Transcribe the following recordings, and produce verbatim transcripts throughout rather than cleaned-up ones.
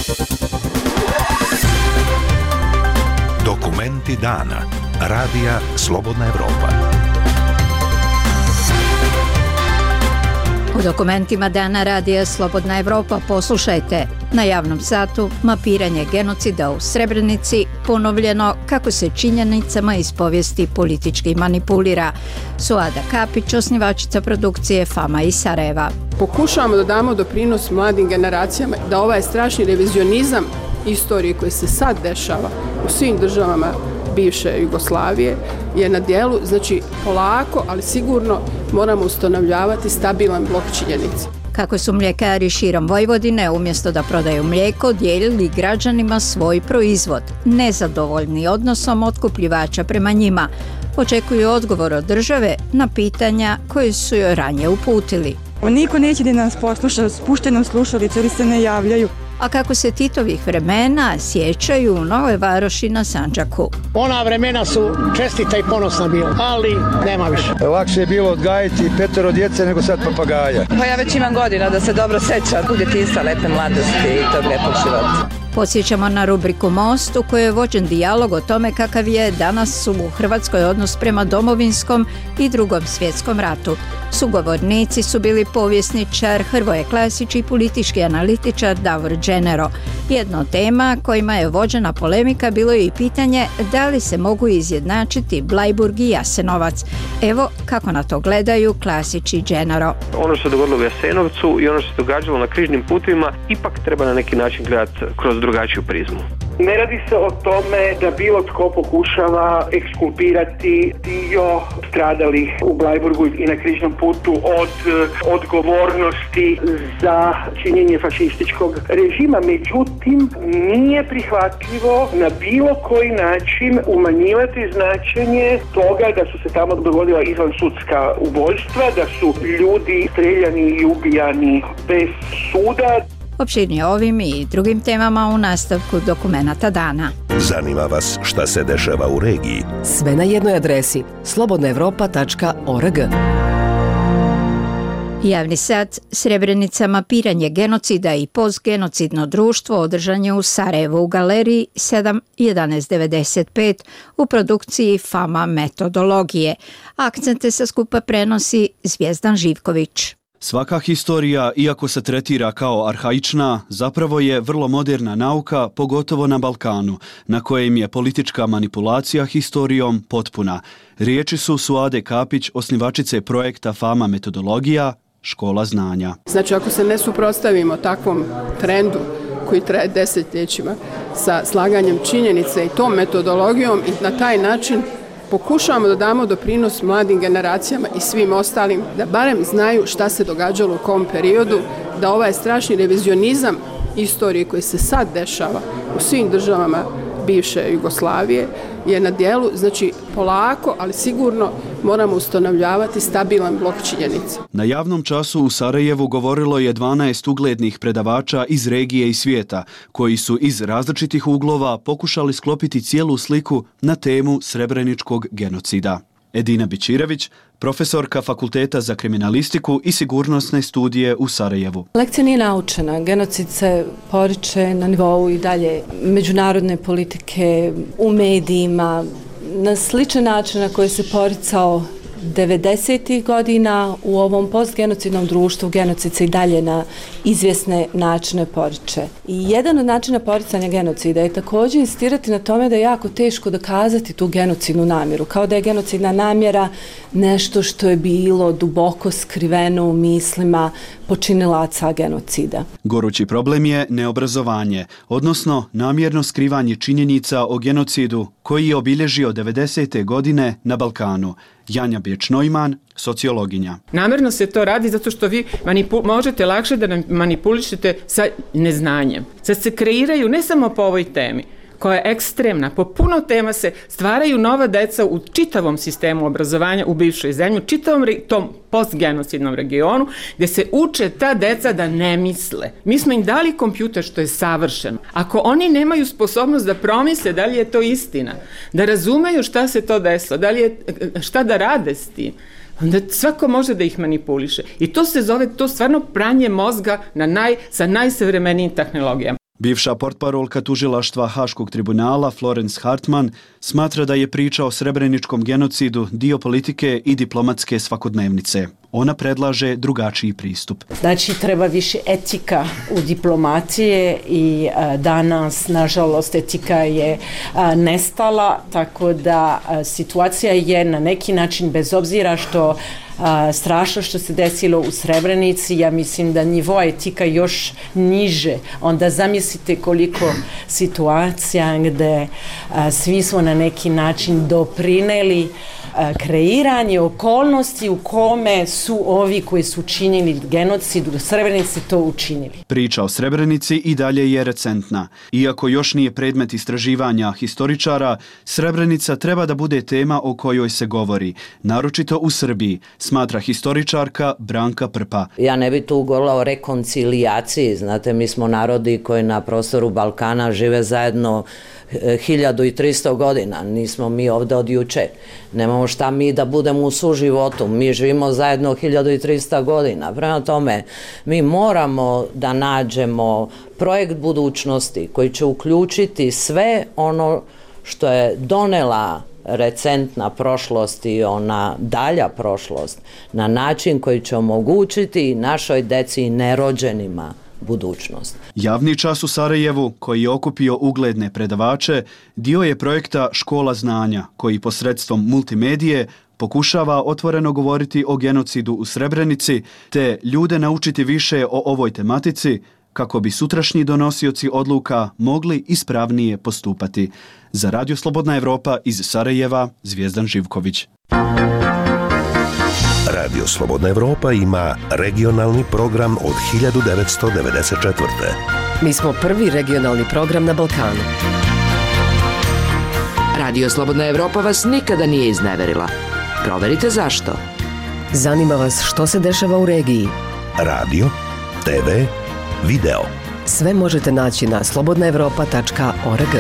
Dokumenti dana. Radija Slobodna Evropa. U dokumentima dana Radija Slobodna Evropa poslušajte: na javnom satu mapiranje genocida u Srebrenici, ponovljeno kako se činjenicama iz povijesti politički manipulira. Suada Kapić, osnivačica produkcije Fama iz Sarajeva. Pokušavamo da damo doprinos mladim generacijama da ovaj strašni revizionizam istorije koji se sad dešava u svim državama bivše Jugoslavije je na djelu, znači polako, ali sigurno moramo ustanovljavati stabilan blok činjenica. Kako su mljekari širom Vojvodine umjesto da prodaju mlijeko dijelili građanima svoj proizvod, nezadovoljni odnosom otkupljivača prema njima, očekuju odgovor od države na pitanja koje su joj ranije uputili. Niko neće da nas posluša, spušteno slušalice ili se ne javljaju. A kako se Titovih vremena sjećaju u Novoj Varoši na Sandžaku. Ona vremena su čestita i ponosna bila, ali nema više. Lakše je bilo odgajiti petero djece nego sad papagaja. Pa ja već imam godina da se dobro sećam u djetinjstva, lepe mladosti i tog lepog života. Podsjećamo na rubriku Most u kojoj je vođen dijalog o tome kakav je danas u Hrvatskoj odnos prema Domovinskom i Drugom svjetskom ratu. Sugovornici su bili povjesničar Hrvoje Klasić i politički analitičar Davor Dženero. Jedna od tema kojima je vođena polemika bilo je i pitanje da li se mogu izjednačiti Blajburg i Jasenovac. Evo kako na to gledaju Klasić i Dženero. Ono što se dogodilo u Jasenovcu i ono što se događalo na križnim putovima ipak treba na neki način gledati kroz drugačiju prizmu. Ne radi se o tome da bilo tko pokušava ekskulpirati dio stradalih u Blajburgu i na križnom putu od odgovornosti za činjenje fašističkog režima. Međutim, nije prihvatljivo na bilo koji način umanjivati značenje toga da su se tamo dogodila izvansudska ubojstva, da su ljudi streljani i ubijani bez suda. Opširnije ovim i drugim temama u nastavku dokumenata dana. Zanima vas šta se dešava u regiji? Sve na jednoj adresi slobodna evropa tačka org. Javni sat Srebrenica, mapiranje genocida i postgenocidno društvo održan je u Sarajevu u galeriji sedam jedanaest devedeset pet u produkciji Fama metodologije. Akcente sa skupa prenosi Zvijezdan Živković. Svaka historija, iako se tretira kao arhaična, zapravo je vrlo moderna nauka, pogotovo na Balkanu, na kojem je politička manipulacija historijom potpuna. Riječi su Suade Kapić, osnivačice projekta Fama metodologija, škola znanja. Znači, ako se ne suprotstavimo takvom trendu koji traje desetljećima sa slaganjem činjenice i tom metodologijom i na taj način pokušavamo da damo doprinos mladim generacijama i svim ostalim da barem znaju šta se događalo u kom periodu, da ovaj strašni revizionizam istorije koji se sad dešava u svim državama bivše Jugoslavije je na djelu, znači polako, ali sigurno moramo ustanovljavati stabilan blok činjenica. Na javnom času u Sarajevu govorilo je dvanaest uglednih predavača iz regije i svijeta, koji su iz različitih uglova pokušali sklopiti cijelu sliku na temu srebreničkog genocida. Edina Bićirević, profesorka Fakulteta za kriminalistiku i sigurnosne studije u Sarajevu. Lekcija nije naučena. Genocid se poriče na nivou i dalje međunarodne politike, u medijima, na sličan način na koji se poricao devedesetih godina u ovom postgenocidnom društvu. Genocid se i dalje na izvjesne načine poriče. I jedan od načina poricanja genocida je također insistirati na tome da je jako teško dokazati tu genocidnu namjeru, kao da je genocidna namjera nešto što je bilo duboko skriveno u mislima počinilaca genocida. Gorući problem je neobrazovanje, odnosno namjerno skrivanje činjenica o genocidu koji je obilježio devedesete godine na Balkanu. Janja Bjeć-Neumann, sociologinja. Namjerno se to radi zato što vi manipu- možete lakše da manipulišete sa neznanjem. Sad se kreiraju ne samo po ovoj temi, koja je ekstremna. Po puno tema se stvaraju nova deca u čitavom sistemu obrazovanja u bivšoj zemlji, u čitavom re, tom postgenocidnom regionu, gdje se uče ta deca da ne misle. Mi smo im dali kompjuter što je savršeno. Ako oni nemaju sposobnost da promisle da li je to istina, da razumeju šta se to desilo, da li je, šta da rade s tim, onda svako može da ih manipuliše. I to se zove, to stvarno pranje mozga na naj, sa najsavremenijim tehnologijama. Bivša portparolka tužilaštva Haškog tribunala Florence Hartman smatra da je priča o srebreničkom genocidu dio politike i diplomatske svakodnevnice. Ona predlaže drugačiji pristup. Znači, treba više etika u diplomatije i a, danas, nažalost, etika je a, nestala, tako da a, situacija je na neki način, bez obzira što a, strašno što se desilo u Srebrenici, ja mislim da nivo etika još niže. Onda zamislite koliko situacija gde a, svi smo na neki način doprineli kreiranje okolnosti u kome su ovi koji su učinili genocid u Srebrenici to učinili. Priča o Srebrenici i dalje je recentna. Iako još nije predmet istraživanja historičara, Srebrenica treba da bude tema o kojoj se govori, naročito u Srbiji, smatra historičarka Branka Prpa. Ja ne bi tu govorila o rekoncilijaciji, znate, mi smo narodi koji na prostoru Balkana žive zajedno hiljadu i tristo godina, nismo mi ovde od juče. Nemamo šta mi da budemo u suživotu, mi živimo zajedno hiljadu i tristo godina. Prema tome, mi moramo da nađemo projekt budućnosti koji će uključiti sve ono što je donela recentna prošlost i ona dalja prošlost na način koji će omogućiti našoj deci i nerođenima budućnost. Javni čas u Sarajevu, koji je okupio ugledne predavače, dio je projekta Škola znanja, koji posredstvom multimedije pokušava otvoreno govoriti o genocidu u Srebrenici, te ljude naučiti više o ovoj tematici, kako bi sutrašnji donosioci odluka mogli ispravnije postupati. Za Radio Slobodna Evropa iz Sarajeva, Zvijezdan Živković. Radio Slobodna Evropa ima regionalni program od hiljadu devetsto devedeset četvrte. Mi smo prvi regionalni program na Balkanu. Radio Slobodna Evropa vas nikada nije izneverila. Proverite zašto. Zanima vas što se dešava u regiji. Radio, te ve, video. Sve možete naći na slobodna evropa tačka org.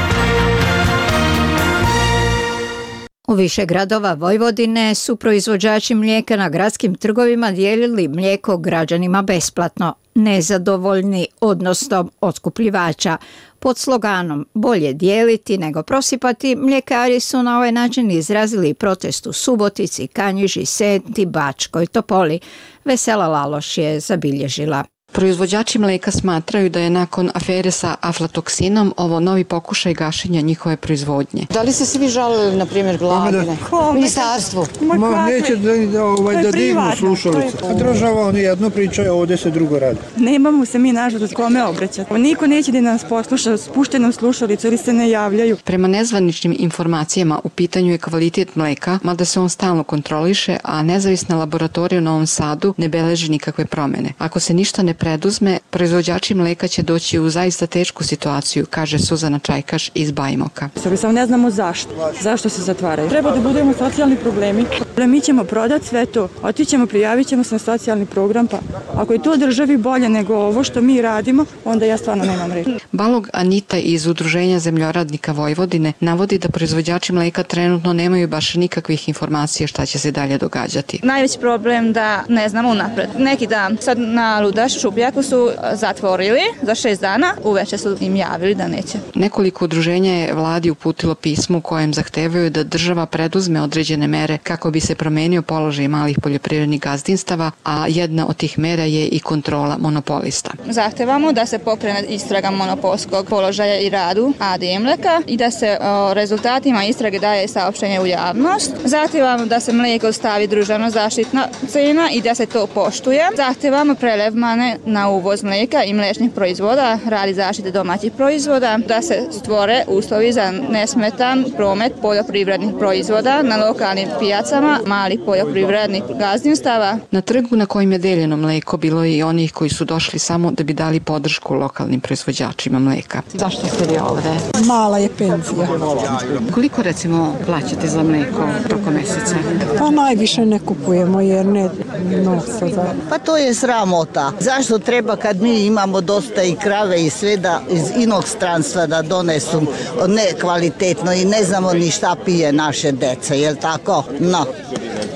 U više gradova Vojvodine su proizvođači mlijeka na gradskim trgovima dijelili mlijeko građanima besplatno, nezadovoljni odnosom otkupljivača. Pod sloganom bolje dijeliti nego prosipati, mljekari su na ovaj način izrazili protest u Subotici, Kanjiži, Senti, Bačkoj Topoli. Vesela Laloš je zabilježila. Proizvođači mlijeka smatraju da je nakon afere sa aflatoksinom ovo novi pokušaj gašenja njihove proizvodnje. Da li se svi žalili, na primjer, Vladine? Ministarstvu? Ma neće da, ovaj, da divnu slušalicu. Država oni jedno pričaju, ovdje se drugo radi. Nemamo se mi nažalost kome obraćati. Niko neće da nas posluša, spuštenu slušalicu ili se ne javljaju. Prema nezvaničnim informacijama u pitanju je kvalitet mlijeka, mada se on stalno kontroliše, a nezavisna laboratorija u Novom Sadu ne beleži nikakve promjene. Ako se ništa ne preduzme, proizvođači mlijeka će doći u zaista tešku situaciju, kaže Suzana Čajkaš iz Bajmoka. Samo ne znamo zašto. Zašto se zatvaraju? Treba da budemo socijalni problemi. Mi ćemo prodati sve to, otićemo, prijavit ćemo se na socijalni program, pa ako je to državi bolje nego ovo što mi radimo, onda ja stvarno nemam reći. Balog Anita iz Udruženja zemljoradnika Vojvodine navodi da proizvođači mlijeka trenutno nemaju baš nikakvih informacija šta će se dalje događati. Najveći problem da ne znamo unapred. Neki dan sad na Ludašu Šupljaku su zatvorili za šest dana, uveče su im javili da neće. Nekoliko udruženja je vladi uputilo pismo u kojem zahtevaju da država preduzme određene mere kako bi se promenio položaj malih poljoprivrednih gazdinstava, a jedna od tih mera je i kontrola monopolista. Zahtevamo da se pokrene istraga monopolskog položaja i radu A D Mleka i da se o rezultatima istrage daje saopštenje u javnost. Zahtevamo da se mlijeko stavi državna zaštitna cena i da se to poštuje. Zahtevamo prelev mane na uvoz mlijeka i mliječnih proizvoda radi zaštite domaćih proizvoda, da se stvore uslovi za nesmetan promet poljoprivrednih proizvoda na lokalnim pijacama malih poljoprivrednih gazdinstava. Na trgu na kojim je deljeno mlijeko bilo je i onih koji su došli samo da bi dali podršku lokalnim proizvođačima mlijeka. Zašto ste vi ovde? Mala je penzija. Koliko recimo plaćate za mlijeko tokom meseca? Pa najviše ne kupujemo jer ne novca za... Pa to je sramota. Zašto treba kad mi imamo dosta i krave i sve da iz inostranstva da donesu nekvalitetno i ne znamo ni šta pije naše dece, jel tako? No,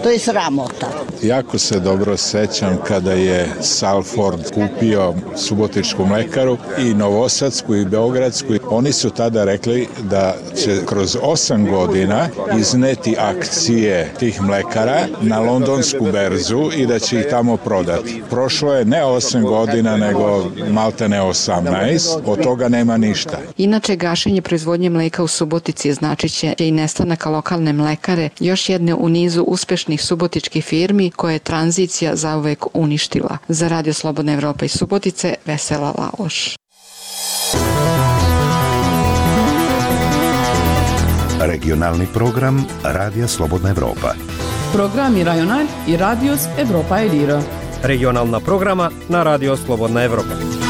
To je sramota. Jako se dobro sećam kada je Salford kupio Subotičku mlekaru i Novosadsku i Beogradsku. Oni su tada rekli da će kroz osam godina izneti akcije tih mlekara na londonsku berzu i da će ih tamo prodati. Prošlo je ne osam godina, nego malte ne osamnaest, od toga nema ništa. Inače, gašenje proizvodnje mleka u Subotici značit će i nestanak lokalne mlekare, još jedne u nizu uspešnih subotičkih firmi koje je tranzicija zauvek uništila. Za Radio Slobodna Evropa iz Subotice, Vesela Laloš. Regionalni program Radija Slobodna Evropa. Programi Rajonal i Radios Evropa Eliro. Regionalna programa na Radio Slobodna Evropa.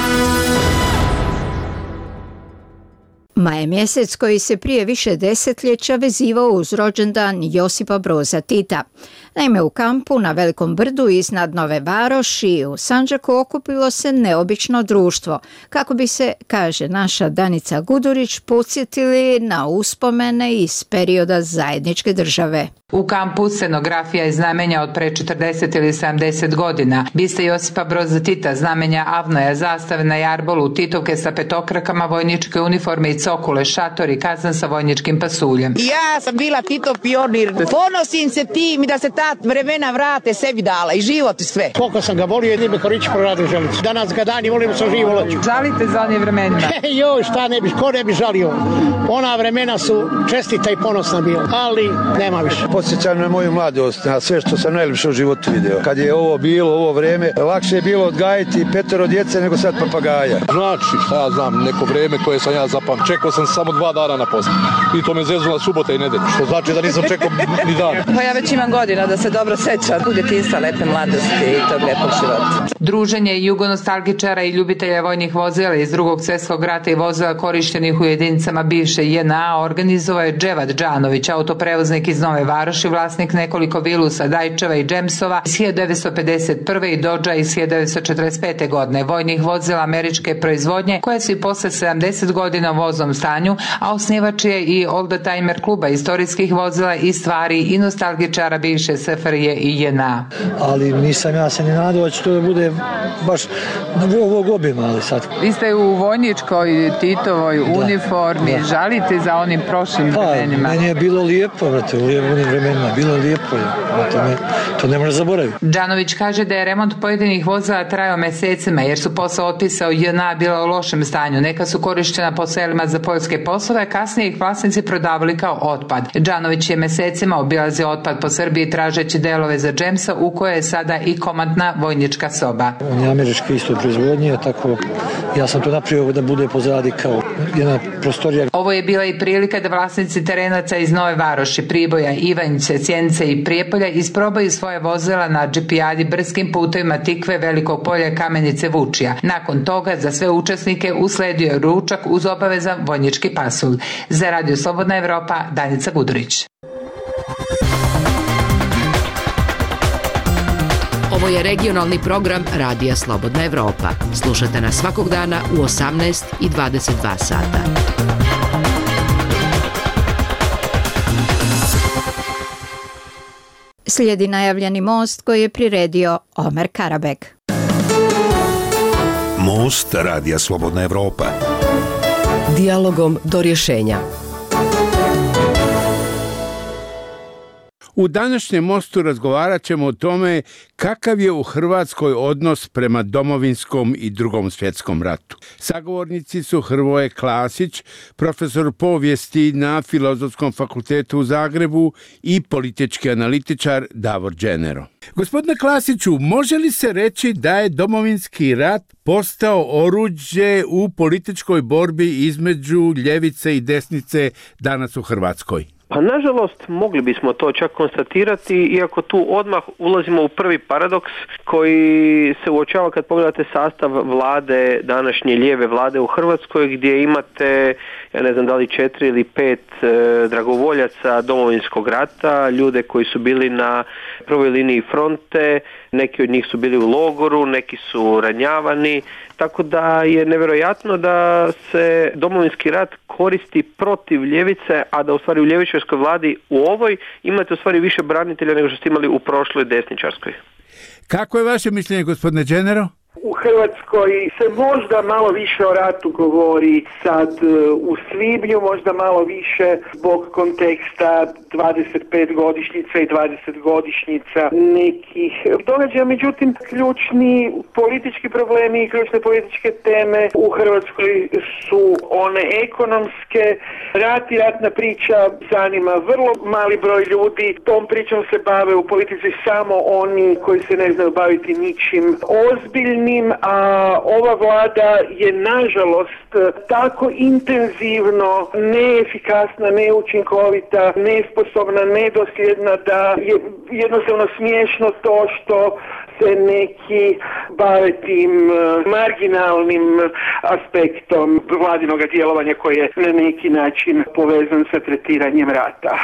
Maj je mjesec koji se prije više desetljeća vezivao uz rođendan Josipa Broza Tita. Naime, u kampu na Velikom brdu iznad Nove Varoši u Sandžaku okupilo se neobično društvo, kako bi se, kaže naša Danica Gudurić, podsjetili na uspomene iz perioda zajedničke države. U kampu scenografija i znamenja od pre četrdeset ili sedamdeset godina, biste Josipa Broza Tita, znamenja Avnoja, zastave na jarbolu, titovke sa petokrakama, vojničke uniforme i cokule, šatori, kazan sa vojničkim pasuljem. Ja sam bila Tito pionir. Ponosim se tim i da se ta vremena vrate sebi dala i život i sve. Koliko sam ga volio, Edime Korić proradio želicu. Danas ga dani volimo sa živo loću. Žalite za onim vremenima? Joj, šta ne bi, ko ne bi žalio. Ona vremena su čestita i ponosna bila, ali nema više. Podsjećam na moju mladost, na sve što sam najljepše u životu video. Kad je ovo bilo, ovo vreme, lakše je bilo odgajiti petero djece nego sad papagaja. Znači, šta ja znam, neko vreme koje sam ja zapam. Čekao sam samo dva dana na poslu. I to me zezula subota i nedelja. Što znači da nisam čekao ni dan. Pa ja već imam godina da se dobro sećam. Bude tisa lepe mladosti i tog lepog života. Druženje jugonostalgičara i ljubitelja vojnih vozila iz drugog svjetskog rata i vozila korištenih u jedinicama bivše J N A organizovao je Dževad Džanović, autoprevoznik iz Nove Varoši, vlasnik nekoliko Vilusa, Dajčeva i Džemsova iz hiljadu devetsto pedeset prve i Dodža iz hiljadu devetsto četrdeset pete godine, vojnih vozila američke proizvodnje koje su i posle sedamdeset godina u voznom stanju, a osnivač je i oldtimer kluba istorijskih vozila i stvari i nostalgičara bivše S F R J i J N A. Ali nisam ja se ni nadao da će to da bude baš ovog obima, ali sad. Vi ste u vojničkoj Titovoj da, uniformi, da. Žalite za onim prošlim pa, vremenima? Meni je bilo lijepo, vrate, u lijepim vremenima, bilo je lijepo, to, me, to ne može zaboraviti. Džanović kaže da je remont pojedinih vozila trajao mesecima jer su posle otpisa u J N A bila u lošem stanju. Neka su korištena po selima za poljske poslove, a kasnije ih vlasnici prodavali kao otpad. Džanović je mesecima obilazio otpad po Srbiji tražeći delove za Džemsa u kojoj je sada i komandna vojnička soba. On je američki isto proizvodnje, tako ja sam to napravio da bude pozadi kao jedna prostorija. Ovo je bila i prilika da vlasnici terenaca iz Nove Varoši, Priboja, Ivanjice, Sjenice i Prijepolja isprobaju svoje vozila na džipijadi brskim putevima Tikve, Velikog Polja, Kamenice, Vučija. Nakon toga za sve učesnike usledio je ručak uz obavezan vojnički pasulj. Za Radio Slobodna Evropa, Danica Gudurić. Ovo je regionalni program Radija Slobodna Evropa. Slušate nas svakog dana u osamnaest i dvadeset dva sata. Slijedi najavljeni most koji je priredio Omer Karabek. Most Radija Slobodna Evropa. Dijalogom do rješenja. U današnjem mostu razgovarat ćemo o tome kakav je u Hrvatskoj odnos prema Domovinskom i Drugom svjetskom ratu. Sagovornici su Hrvoje Klasić, profesor povijesti na Filozofskom fakultetu u Zagrebu i politički analitičar Davor Dženero. Gospodine Klasiću, može li se reći da je Domovinski rat postao oruđe u političkoj borbi između ljevice i desnice danas u Hrvatskoj? Pa nažalost mogli bismo to čak konstatirati, iako tu odmah ulazimo u prvi paradoks koji se uočava kad pogledate sastav vlade, današnje lijeve vlade u Hrvatskoj, gdje imate, ja ne znam da li četiri ili pet e, dragovoljaca Domovinskog rata, ljude koji su bili na prvoj liniji fronte, neki od njih su bili u logoru, neki su ranjavani, tako da je nevjerojatno da se Domovinski rat koristi protiv ljevice, a da u stvari u ljevičarskoj vladi u ovoj imate u stvari više branitelja nego što ste imali u prošloj desničarskoj. Kako je vaše mišljenje, gospodine Dženero? U Hrvatskoj se možda malo više o ratu govori sad u svibnju, možda malo više zbog konteksta dvadeset pet godišnjica i dvadeset godišnjica nekih događaja. Međutim, ključni politički problemi i ključne političke teme u Hrvatskoj su one ekonomske. Rat i ratna priča zanima vrlo mali broj ljudi. Tom pričom se bave u politici samo oni koji se ne znaju baviti ničim ozbiljnim. A ova vlada je nažalost tako intenzivno neefikasna, neučinkovita, nesposobna, nedosljedna da je jednostavno smiješno to što se neki bave tim marginalnim aspektom vladinog djelovanja koji je na neki način povezan sa tretiranjem rata.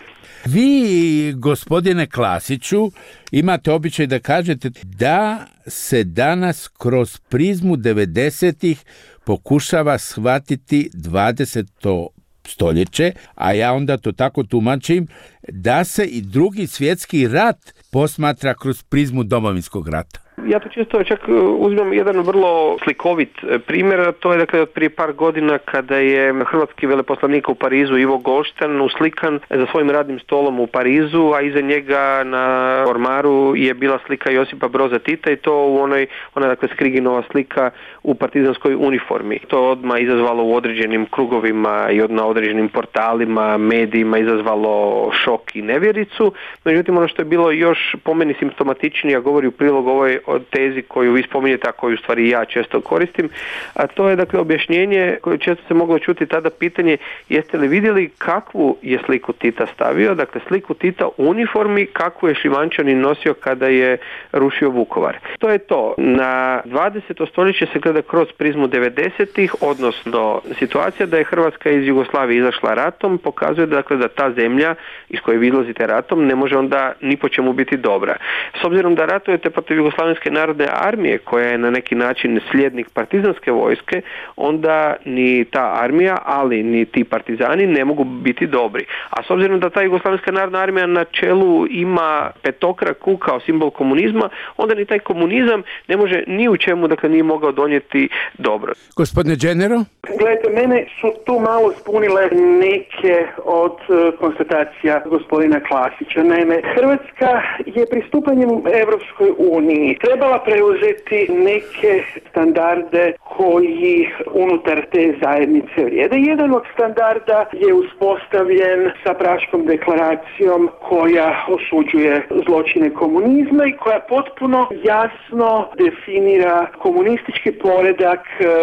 Vi, gospodine Klasiću, imate običaj da kažete da se danas kroz prizmu devedesetih pokušava shvatiti dvadeseto stoljeće, a ja onda to tako tumačim, da se i drugi svjetski rat posmatra kroz prizmu Domovinskog rata. Ja to često čak uzmem jedan vrlo slikovit primjer, a to je dakle od prije par godina kada je hrvatski veleposlanik u Parizu Ivo Golštan uslikan za svojim radnim stolom u Parizu, a iza njega na ormaru je bila slika Josipa Broza Tita i to u onoj, ona dakle Skriginova slika u partizanskoj uniformi. To odmah izazvalo u određenim krugovima i na određenim portalima, medijima izazvalo šok i nevjericu. Međutim, ono što je bilo još po meni simptomatičnije, a govori u prilog ovoj od tezi koju vi spominjete, a koju u stvari ja često koristim, a to je dakle objašnjenje koje često se moglo čuti tada pitanje jeste li vidjeli kakvu je sliku Tita stavio, dakle sliku Tita u uniformi kakvu je Šljivančanin nosio kada je rušio Vukovar. To je to. Na dvadeseto stoljeće se gleda kroz prizmu devedesetih, odnosno situacija da je Hrvatska iz Jugoslavije izašla ratom, pokazuje dakle da ta zemlja iz koje vi izlazite ratom ne može onda ni po čemu biti dobra. S obzirom da ratujete protiv Jugoslavenske narodne armije koja je na neki način slijednik partizanske vojske, onda ni ta armija, ali ni ti partizani ne mogu biti dobri. A s obzirom da ta Jugoslavenska narodna armija na čelu ima petokraku kao simbol komunizma, onda ni taj komunizam ne može ni u čemu, dakle nije mogao donijeti dobro. Gospodine Dženero? Gledajte, mene su tu malo spunile neke od uh, konstatacija gospodina Klasića. Naime, Hrvatska je pristupanjem Evropskoj uniji trebala preuzeti neke standarde koji unutar te zajednice vrijede. Jedan od standarda je uspostavljen sa Praškom deklaracijom koja osuđuje zločine komunizma i koja potpuno jasno definira komunistički poredak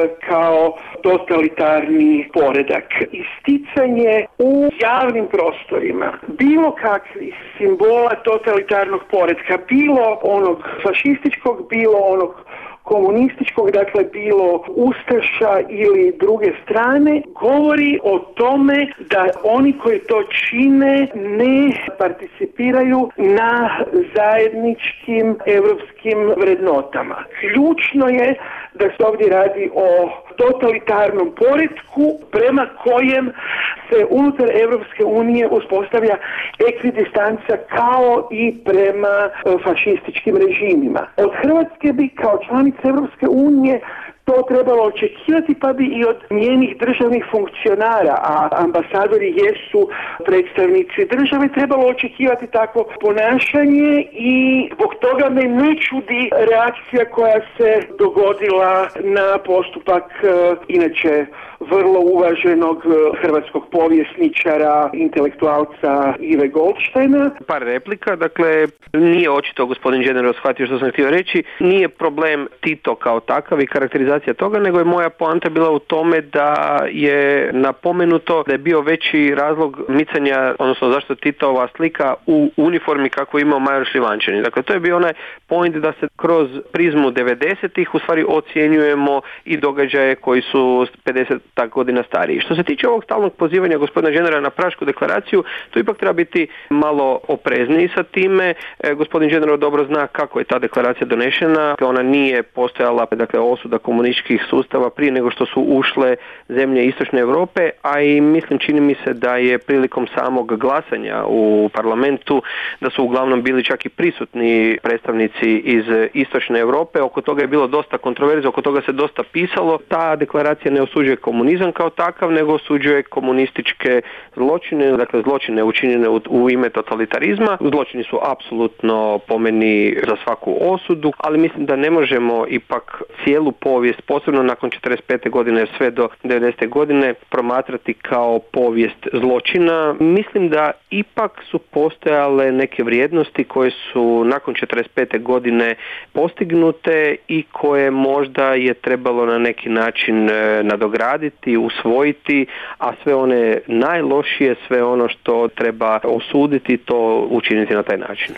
kao totalitarni poredak. Isticanje u javnim prostorima bilo kakvih simbola totalitarnog poretka, bilo onog fašističkog, bilo onog komunističkog, dakle bilo ustaša ili druge strane, govori o tome da oni koji to čine ne participiraju na zajedničkim europskim vrednotama. Ključno je da se ovdje radi o totalitarnom poretku prema kojem se unutar Europske unije uspostavlja ekvidistanca kao i prema fašističkim režimima. Od Hrvatske bi kao članica Europske unije to trebalo očekivati, pa bi i od njenih državnih funkcionara, a ambasadori jesu predstavnici države, trebalo očekivati takvo ponašanje i zbog toga me ne čudi reakcija koja se dogodila na postupak inače vrlo uvaženog hrvatskog povjesničara, intelektualca Ive Goldsteina. Par replika, dakle, nije očito gospodin Dženero shvatio što sam htio reći, nije problem Tito kao takav i karakterizacija toga, nego je moja poanta bila u tome da je napomenuto da je bio veći razlog micanja, odnosno zašto Titova slika u uniformi kako je imao major Šljivančanin. Dakle, to je bio onaj point da se kroz prizmu devedesetih u stvari ocjenjujemo i događaje koji su pedeset godina stariji. Što se tiče ovog stalnog pozivanja gospodina Dženera na Prašku deklaraciju, to ipak treba biti malo oprezniji sa time. Gospodin Dženero dobro zna kako je ta deklaracija donešena. Ona nije postojala, dakle, osuda komunizma komunističkih sustava prije nego što su ušle zemlje Istočne Europe, a i mislim čini mi se da je prilikom samog glasanja u parlamentu da su uglavnom bili čak i prisutni predstavnici iz Istočne Europe. Oko toga je bilo dosta kontroverze, oko toga se dosta pisalo. Ta deklaracija ne osuđuje komunizam kao takav, nego osuđuje komunističke zločine, dakle zločine učinjene u, u ime totalitarizma. Zločini su apsolutno po meni za svaku osudu, ali mislim da ne možemo ipak cijelu povijest, posebno nakon četrdeset pete godine sve do devedesete godine, promatrati kao povijest zločina. Mislim da ipak su postojale neke vrijednosti koje su nakon četrdeset pete godine postignute i koje možda je trebalo na neki način nadograditi, usvojiti, a sve one najlošije, sve ono što treba osuditi, to učiniti na taj način.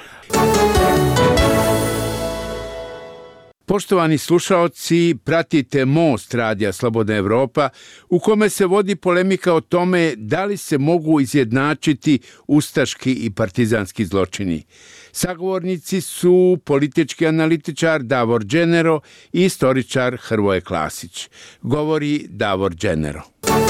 Poštovani slušaoci, pratite Most Radija Slobodna Evropa, u kome se vodi polemika o tome da li se mogu izjednačiti ustaški i partizanski zločini. Sagovornici su politički analitičar Davor Dženero i istoričar Hrvoje Klasić. Govori Davor Dženero.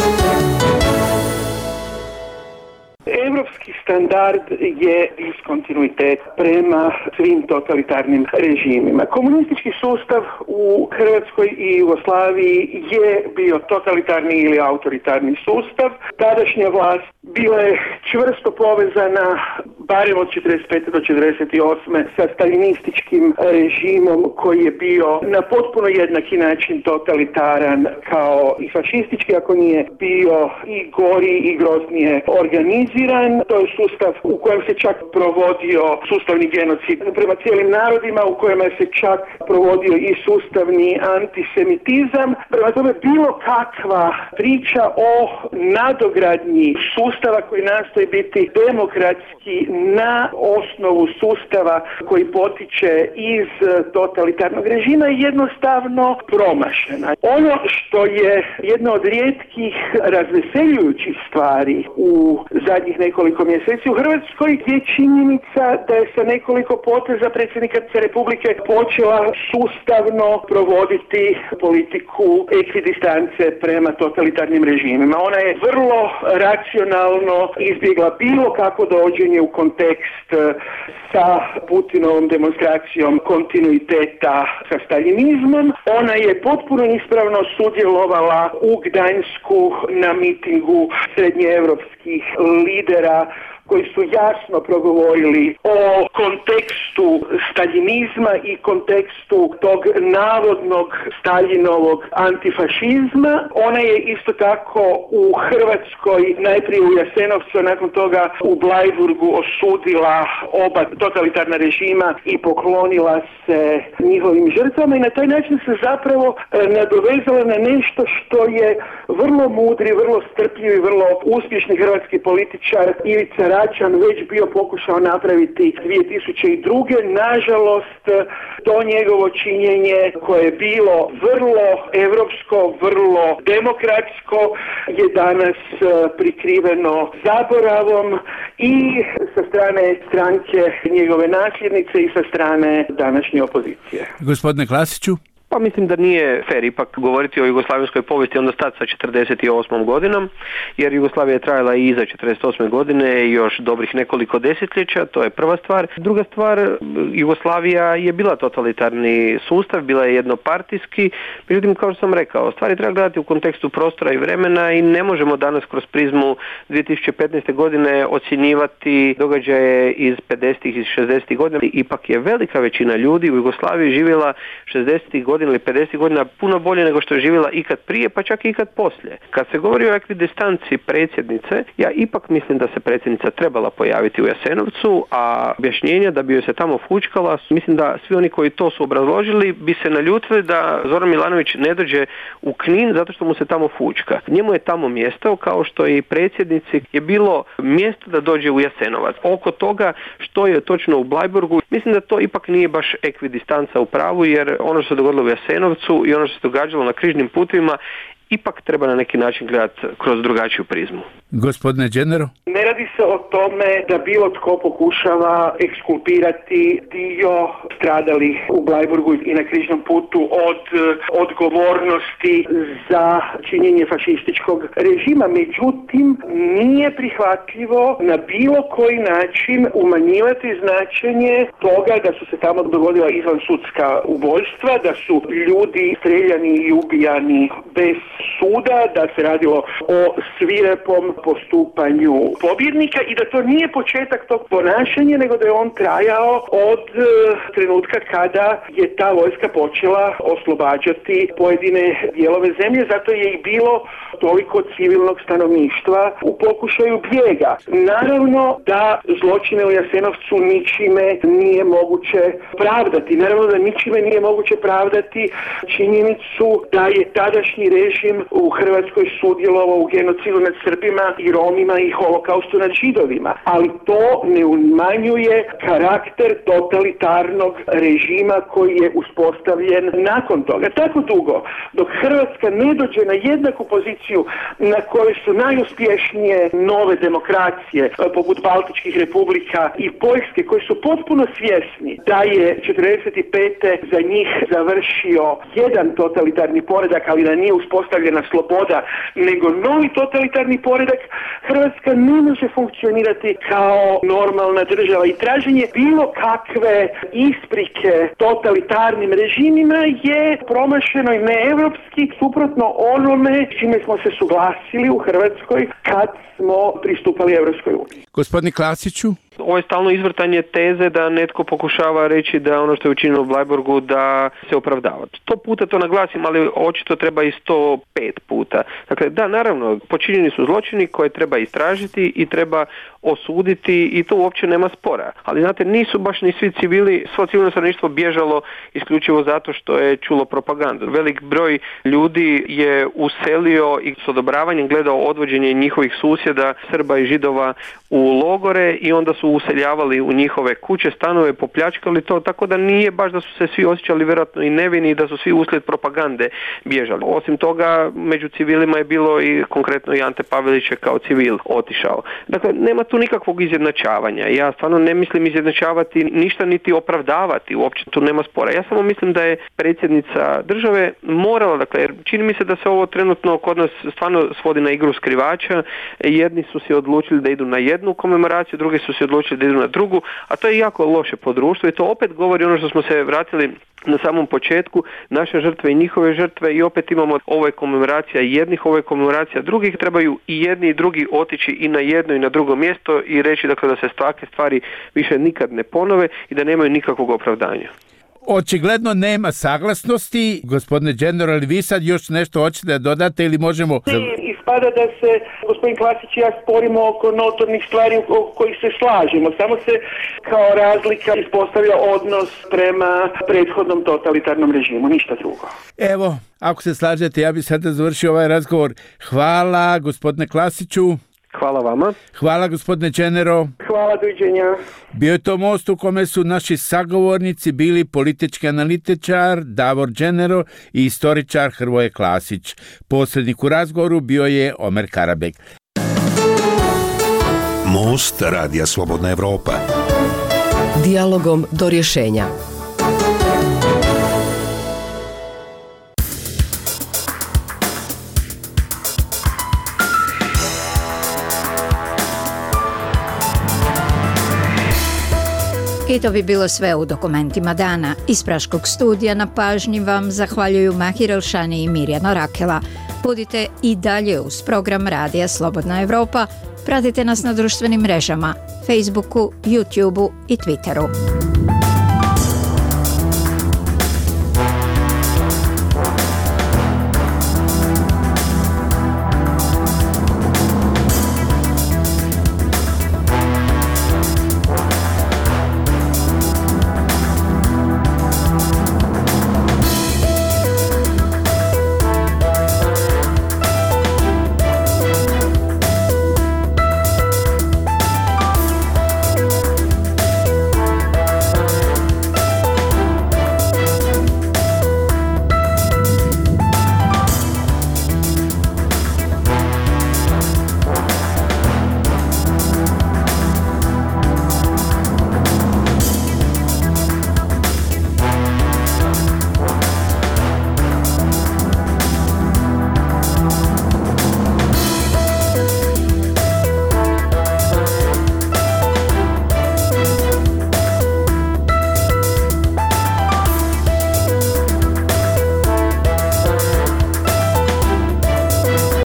Evropski standard je diskontinuitet prema svim totalitarnim režimima. Komunistički sustav u Hrvatskoj i Jugoslaviji je bio totalitarni ili autoritarni sustav. Tadašnja vlast bila je čvrsto povezana, barem od četrdeset pete do četrdeset osme sa stalinističkim režimom koji je bio na potpuno jednaki način totalitaran kao i fašistički, ako nije bio i gori i groznije organiziran. To je sustav u kojem se čak provodio sustavni genocid prema cijelim narodima, u kojem se čak provodio i sustavni antisemitizam. Prema tome bilo kakva priča o nadogradnji sustava koji nastoji biti demokratski na osnovu sustava koji potiče iz totalitarnog režima je jednostavno promašena. Ono što je jedna od rijetkih razveseljujućih stvari u zadnjih nekoliko mjeseci u Hrvatskoj je činjenica da je sa nekoliko poteza predsjednika Republike počela sustavno provoditi politiku ekvidistance prema totalitarnim režimima. Ona je vrlo racionalno izbjegla bilo kako dođenje u kontekst sa Putinovom demonstracijom kontinuiteta sa staljinizmom. Ona je potpuno ispravno sudjelovala u Gdańsku na mitingu srednjeevropskih lidera koji su jasno progovorili o kontekstu staljinizma i kontekstu tog navodnog Staljinovog antifašizma. Ona je isto tako u Hrvatskoj, najprije u Jasenovcu, a nakon toga u Blajburgu osudila oba totalitarna režima i poklonila se njihovim žrtvama i na taj način se zapravo nadovezala na nešto što je vrlo mudri, vrlo strpljiv i vrlo uspješni hrvatski političar Ivica Račan već bio pokušao napraviti dvije tisuće druge. Nažalost, to njegovo činjenje koje je bilo vrlo evropsko, vrlo demokratsko je danas prikriveno zaboravom i sa strane stranke njegove nasljednice i sa strane današnje opozicije. Gospodine Klasiću? Pa mislim da nije fer ipak govoriti o jugoslavenskoj povijesti onda stati sa četrdeset osmom godinom, jer Jugoslavija je trajala i iza četrdeset osme godine još dobrih nekoliko desetljeća, to je prva stvar. Druga stvar, Jugoslavija je bila totalitarni sustav, bila je jednopartijski, međutim kao što sam rekao, stvari treba gledati u kontekstu prostora i vremena i ne možemo danas kroz prizmu dvije tisuće petnaeste godine ocjenjivati događaje iz pedesetih i šezdesetih godina. Ipak je velika većina ljudi u Jugoslaviji živjela šezdesetih godina ili pedeset godina puno bolje nego što je živjela ikad prije, pa čak i ikad poslije. Kad se govori o ekvidistanci predsjednice, ja ipak mislim da se predsjednica trebala pojaviti u Jasenovcu, a objašnjenja da bi joj se tamo fučkala, mislim da svi oni koji to su obrazložili bi se naljutili da Zoran Milanović ne dođe u Knin zato što mu se tamo fučka. Njemu je tamo mjesto, kao što i predsjednici je bilo mjesto da dođe u Jasenovac. Oko toga što je točno u Blajburgu, mislim da to ipak nije baš ekvidistanca u pravu, jer ono što se dogodilo u Jasenovcu i ono što se događalo na križnim putovima ipak treba na neki način gledati kroz drugačiju prizmu. Gospodine Đenero? Ne radi se o tome da bilo tko pokušava ekskulpirati dio stradalih u Blajburgu i na Križnom putu od odgovornosti za činjenje fašističkog režima. Međutim, nije prihvatljivo na bilo koji način umanjivati značenje toga da su se tamo dogodila izvansudska ubojstva, da su ljudi streljani i ubijani bez suda, da se radilo o svirepom postupanju pobjednika i da to nije početak tog ponašanja, nego da je on trajao od e, trenutka kada je ta vojska počela oslobađati pojedine dijelove zemlje, zato je i bilo toliko civilnog stanovništva u pokušaju bijega. Naravno da zločine u Jasenovcu ničime nije moguće pravdati. Naravno da ničime nije moguće pravdati činjenicu da je tadašnji režim u Hrvatskoj sudjelovao u genocidu nad Srbima i Romima i holokaustu nad Židovima. Ali to ne umanjuje karakter totalitarnog režima koji je uspostavljen nakon toga. Tako dugo dok Hrvatska ne dođe na jednaku poziciju na kojoj su najuspješnije nove demokracije poput Baltičkih republika i Poljske, koji su potpuno svjesni da je četrdeset pete za njih završio jedan totalitarni poredak, ali da nije uspostavljena sloboda, nego novi totalitarni poredak, Hrvatska ne može funkcionirati kao normalna država i traženje bilo kakve isprike totalitarnim režimima je promašeno i neevropski, suprotno onome čime smo se suglasili u Hrvatskoj kad smo pristupali Evropskoj uniji. Gospodine Klasiću? Ovo je stalno izvrtanje teze da netko pokušava reći da ono što je učinilo u Blajburgu da se opravdava. Sto puta to naglasim, ali očito treba i sto pet puta. Dakle, da, naravno, počinjeni su zločini koje treba istražiti i treba osuditi i to uopće nema spora. Ali znate, nisu baš ni svi civili, svo civilno stanovništvo bježalo isključivo zato što je čulo propagandu. Velik broj ljudi je uselio i s odobravanjem gledao odvođenje njihovih susjeda, Srba i Židova u logore i onda su useljavali u njihove kuće, stanove, popljačkali to, tako da nije baš da su se svi osjećali vjerojatno i nevini i da su svi uslijed propagande bježali. Osim toga, među civilima je bilo i konkretno i Ante Pavelić je kao civil otišao. Dakle, nema tu nikakvog izjednačavanja. Ja stvarno ne mislim izjednačavati ništa niti opravdavati, uopće tu nema spora. Ja samo mislim da je predsjednica države morala, dakle, jer čini mi se da se ovo trenutno kod nas stvarno svodi na igru skrivača. Jedni su se odlučili da idu na jednu komemoraciju, drugi su se odlučili da idu na drugu, a to je jako loše po društvu i to opet govori ono što smo se vratili na samom početku, naše žrtve i njihove žrtve i opet imamo ovo je komemoracija jednih, ovo je komemoracija drugih, trebaju i jedni i drugi otići i na jedno i na drugo mjesto i reći dakle da se takve stvari više nikad ne ponove i da nemaju nikakvog opravdanja. Očigledno nema saglasnosti. Gospodine Đenero, ali vi sad još nešto hoćete da dodate ili možemo... Ispada da se gospodin Klasić i ja sporimo oko notornih stvari oko kojih se slažemo. Samo se kao razlika ispostavlja odnos prema prethodnom totalitarnom režimu, ništa drugo. Evo, ako se slažete, ja bih sada završio ovaj razgovor. Hvala gospodine Klasiću. Hvala vama. Hvala gospodine Đenero. Hvala, doviđenja. Bio je to most u kome su naši sagovornici bili politički analitičar Davor Đenero i istoričar Hrvoje Klasić. Posrednik u razgovoru bio je Omer Karabek. Most Radija Slobodna Evropa. Dijalogom do rješenja. I to bi bilo sve u dokumentima dana. Iz Praškog studija na pažnji vam zahvaljuju Mahir Elšani i Mirjana Rakela. Budite i dalje uz program Radija Slobodna Evropa. Pratite nas na društvenim mrežama, Facebooku, YouTubeu i Twitteru.